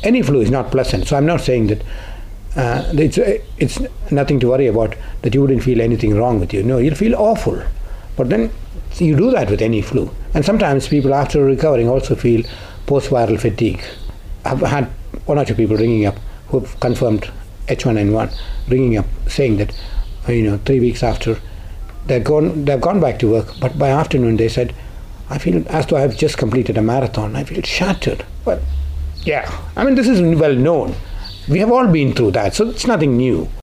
any flu is not pleasant. So I'm not saying that it's nothing to worry about, that you wouldn't feel anything wrong with you. No, you'll feel awful. But then you do that with any flu. And sometimes people after recovering also feel post-viral fatigue. I've had one or two people ringing up who have confirmed H1N1, ringing up saying that 3 weeks after they've gone back to work, but by afternoon they said, I feel as though I've just completed a marathon. I feel shattered. Well, yeah, I mean, this is well known. We have all been through that, so it's nothing new.